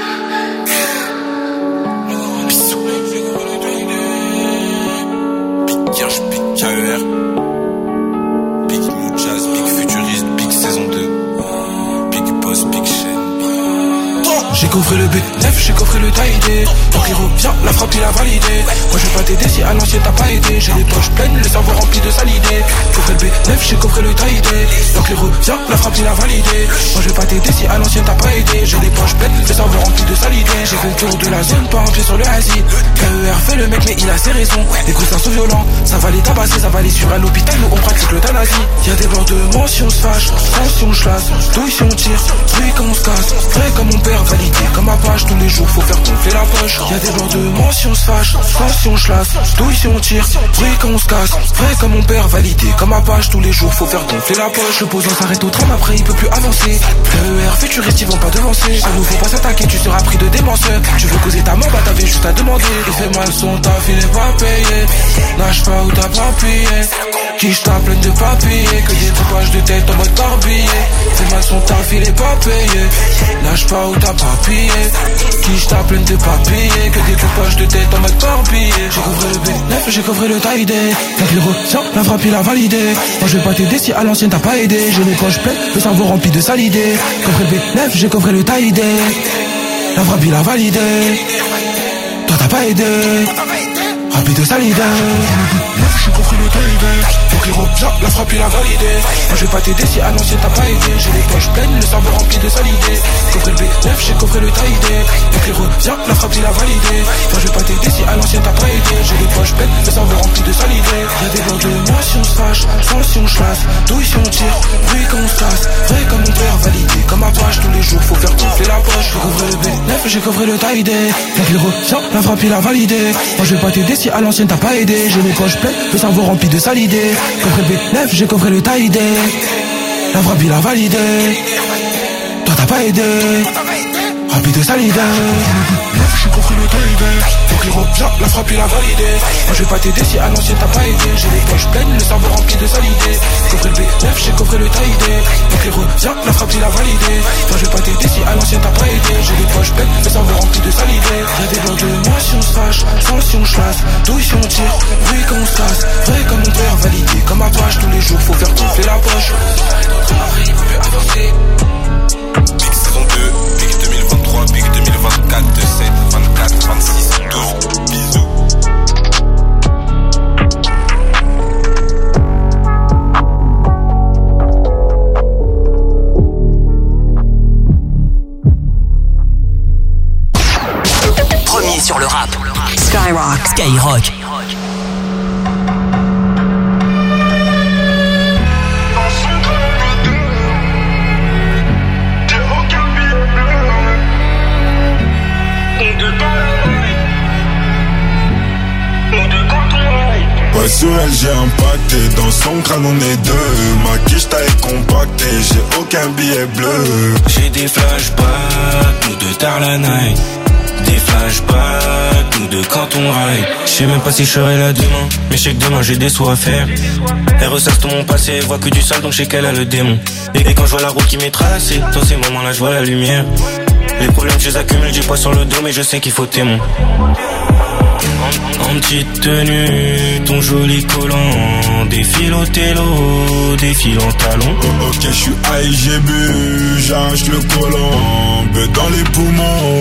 Big Kirsch, Big K E R, Big New Jazz, Big Futuriste, Big Saison deux, Big Boss, Big Chain. J'ai coffré le B neuf, j'ai coffré le taillé. Donc il revient, la frappe il a validé. Moi je vais pas t'aider si à l'ancienne t'as pas aidé. J'ai les poches pleines, le cerveau rempli de sale idée. Coffré le B neuf, j'ai coffré le taillé. Donc il revient, la frappe il a validé. Moi je vais pas t'aider si à l'ancienne t'as pas aidé. J'ai les poches pleines, le cerveau rempli de sale idée. J'ai fait le tour de la zone, pas un pied sur le Asie. K E R fait le mec mais il a ses raisons. Les coussins sont violents, ça va les tabasser, ça va les sur à l'hôpital où on pratique l'euthanasie. Y'a des bords de mention, on se fâche, tension, chlasse, douille si on tire, bruit quand on se casse, vrai comme mon père, validé comme ma page, tous les jours faut faire gonfler la poche. Y'a des bords de mention, on se fâche, tension, on chlasse, douille si on tire, bruit quand on se casse, vrai comme mon père, validé comme ma page, tous les jours faut faire gonfler la poche. Le posant s'arrête au tram, après il peut plus avancer. K E R futuriste, ils vont pas devancer. À nous faut pas s'attaquer, tu seras pris de démence. Tu veux causer ta mort, bah t'avais juste à demander. Il fait mal son taf, il est pas payé. Lâche pas ou t'as pas payé. Quiche ta pleine de papiers, que des coupages de tête en mode barbillé. Fait mal son taf, il est pas payé. Lâche pas ou t'as pas payé. Quiche ta pleine de papiers, que des coupages de tête en mode barbillé. J'ai coffré le B neuf, j'ai coffré le taille day. T'as le retient, la frappe il a validé. Moi je vais pas t'aider si à l'ancienne t'as pas aidé. J'ai les poches pleines, le cerveau rempli de sale idée. Coffré le B neuf, j'ai coffré le taille day. La frappe il a validé. Toi t'as pas aidé. Rapide de sale idée. J'ai compris le taille. Faut qu'il revient, la frappe il a validé. Moi je vais pas t'aider si à l'ancienne t'as pas aidé. J'ai les poches pleines, le cerveau rempli de sale idée. Coffré le B neuf, j'ai coffré le taille. Faut qu'il revient, la frappe il a validé. Moi je vais pas t'aider si à l'ancienne t'as pas aidé. J'ai les poches pleines, le cerveau rempli de sale idée. Y'a des bords de moi si on se fâche, sans si on chlasse, douille si on tire, bruit quand on se casse, vrai comme mon père, validé comme ma page, tous les jours faut faire gonfler la poche. J'ai coffré le B neuf, j'ai coffré le taille. Faut qu'il revient, la frappe il a validé. Moi je vais pas t'aider si à l'ancienne t'as pas aidé. J'ai les poches pleines, le cerveau rempli de sale idée. Coffré le B neuf, j'ai coffré le taille. La frappe il a validé. Toi t'as pas aidé. Rapide de sale idée. J'ai compris le taille. Faut qu'il revient, la frappe il a validé. Moi je vais pas t'aider si à l'ancienne t'as pas aidé. J'ai les poches pleines, le cerveau rempli de sale idée. Coffré le B neuf, j'ai coffré le taille. Faut qu'il revient, la frappe il a validé. Moi je vais pas t'aider si à l'ancienne t'as pas aidé. J'ai les poches pleines, le cerveau rempli de sale idée. Y'a des bords de moi si on se fâche, sans si on chlasse, douille si on tire, bruit quand on se casse, vrai comme mon père, validé comme ma page, tous les jours faut faire gonfler la poche. Après il peut plus avancer. Big saison deux, Big deux mille vingt-trois, Big deux mille vingt-quatre, sept, vingt-quatre, vingt-six, douze, bisous. Premier sur le rap. Skyrock. Skyrock. Ouais, sur elle j'ai impacté, dans son crâne on est deux. Ma quiche taille compactée, j'ai aucun billet bleu. J'ai des flashbacks, nous deux tard la night. Des flashbacks, nous deux quand on ride. J'sais même pas si je serai là demain, mais j'sais que demain j'ai des soins à faire. Elle ressasse tout mon passé, elle voit que du sale donc j'sais qu'elle a le démon. Et, et quand je vois la route qui m'est tracée, dans ces moments là je vois la lumière. Les problèmes je les accumule, j'ai pas sur le dos mais je sais qu'il faut témoin. En, en petite tenue, ton joli collant, défile au télo, défile en talon. Oh, ok, je suis high, j'ai bu, j'arrache le collant, beuh dans les poumons, je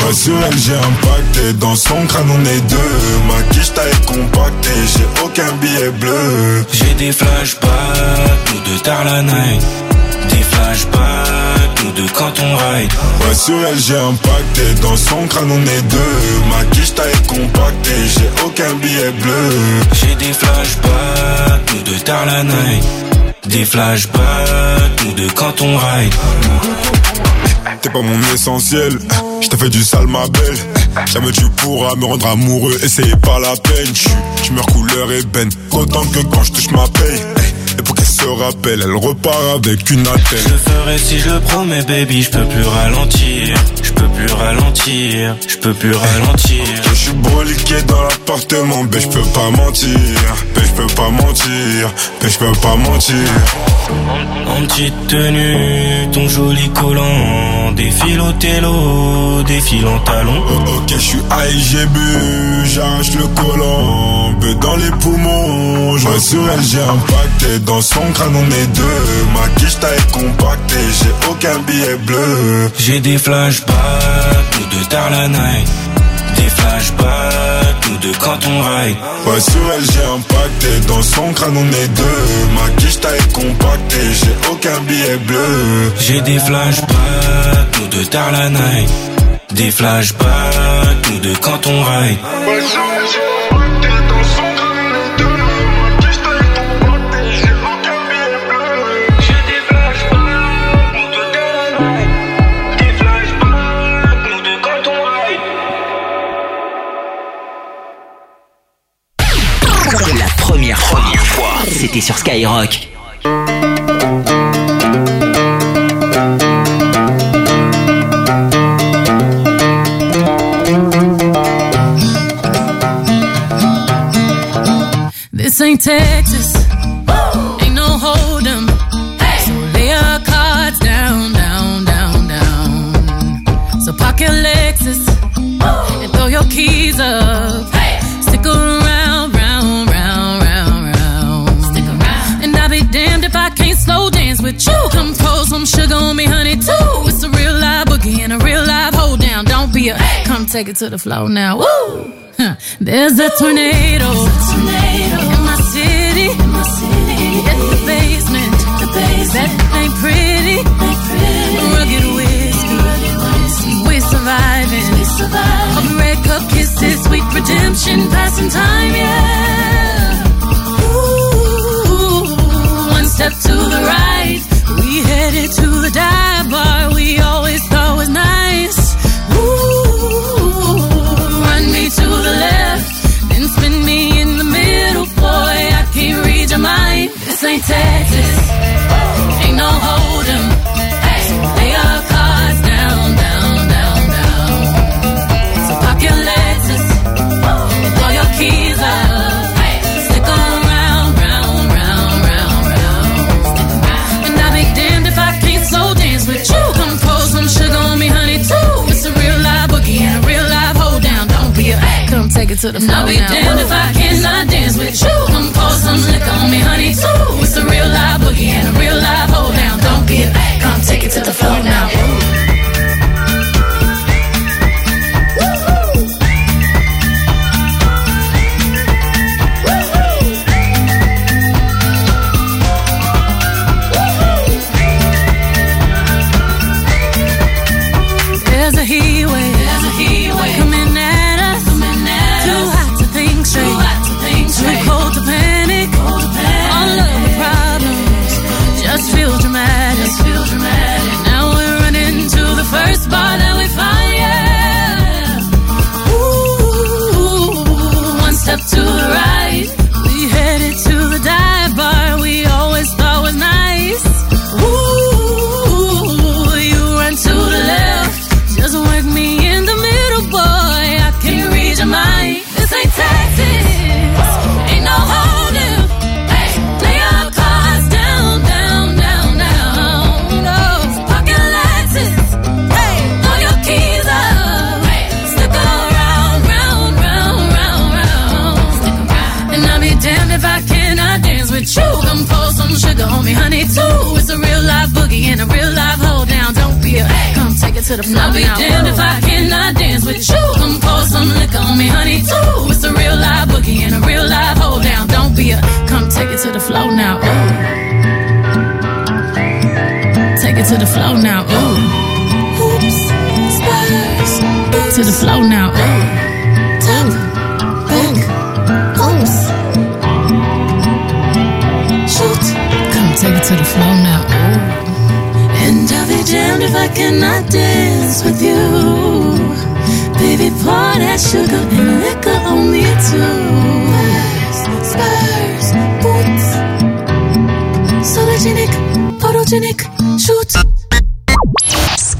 Ouais, sur elle j'ai impacté, dans son crâne on est deux. Ma quiche taille compactée, j'ai aucun billet bleu. J'ai des flashbacks, nous deux tard la night. Des flashbacks, nous deux quand on ride. Ouais, sur elle j'ai impacté, dans son crâne on est deux. Ma quiche taille compactée, j'ai aucun billet bleu. J'ai des flashbacks, nous deux tard la night. Des flashbacks, nous deux quand on ride. T'es pas mon essentiel, je t'ai fait du sale ma belle. Jamais tu pourras me rendre amoureux, et c'est pas la peine. Je meurs couleur ébène, autant que quand je touche ma paye. Et pour qu'elle se rappelle, elle repart avec une attelle. Je ferai si je le promets baby, je peux plus ralentir. Je peux plus ralentir, je peux plus ralentir. Je suis broliqué dans l'appartement, ben je peux pas mentir. Ben je peux pas mentir, ben je peux pas mentir. En, en petite tenue, ton joli collant. Défile au télo, défile en talon. Oh, ok, je suis high, j'ai bu, j'arrache le collant. Ben dans les poumons, ouais, sur elle j'ai impacté. Dans son crâne on est deux. Ma quiche taille compactée, j'ai aucun billet bleu. J'ai des flashbacks, nous deux tard la night. Des flashbacks, nous deux quand on ride. Ouais, sur elle j'ai impacté, dans son crâne on est deux. Ma quiche taille compactée, j'ai aucun billet bleu. J'ai des flashbacks, nous deux tard la night. Des flashbacks, nous deux quand on ride. Ouais, sur elle j'ai impacté, dans son crâne on est deux. Ma quiche taille compactée, j'ai aucun billet bleu. J'ai des flashbacks, nous deux tard la night. Des flashbacks, nous deux quand on ride. La première fois, première fois, c'était sur Skyrock. This ain't Texas, ain't no hold 'em. So lay your cards down, down, down, down. So park your Lexus and throw your keys up. Stick around, round, round, round, round. Stick around. And I'll be damned if I can't slow dance with you. Come pour some sugar on me, honey, too. It's a real live boogie and a real live hold down. Don't be a, come take it to the floor now. Woo! Huh. There's a tornado, in my city, in my city. At the basement, the basement. That ain't pretty, ain't pretty. Rugged whiskey, we surviving. We surviving. Of red cup kisses, sweet redemption, passing time, yeah. Ooh, one step to the right, we headed to the dive bar we always thought was nice. Ooh, run me to the left, then spin me in the middle, boy, I can't read your mind. This ain't Texas, ain't no hold 'em. So lay your cards down, down, down, down. So park your Lexus and throw your keys up. Stick around, round, round, round, round. And I'll be damned if I can't slow dance with you. Come pour some sugar on me, honey, too. It's a real live boogie and a real live hold down. Don't be a, come take it to the floor. I'll be now. Damned if I cannot dance with you. Come pour some liquor on me, honey, too. It's a real live boogie and a real live hold down. Don't be a, come take it to the floor now. There's a heat wave, there's a heat wave coming at us, coming at too us. Hot to think straight, too hot to think straight, too cold to panic, cold to panic. All of the problems just feel dramatic, just feel dramatic. Now we're running to the first bar that we find, yeah. Ooh, one step to the right, we headed to the dive bar we always thought was nice. Ooh, you run to the left, just work me in the middle, boy, I can't read your mind. This ain't Texas, ain't no holding. Hey, lay your cards down, down, down, down. No, park your Lexus, hey, throw your keys up. Hey, stick around, round, round, round, round. Stick around. And I'll be damned if I cannot dance with you. Come pour some sugar on me, honey, too. It's a real live boogie and a real live hold down. Don't be a, come take it to the floor. I'll be now. Damned if I cannot dance Take it to the flow now. Ooh. Take it to the flow now. Ooh. Hoops, spurs, boots. To the flow now. Ooh. Top, back, oops. Shoot. Come take it to the flow now. Ooh. And I'll be damned if I cannot dance with you. Baby, pour that sugar and liquor on me too. Spurs, boots. Sologenic, photogenic, shoot.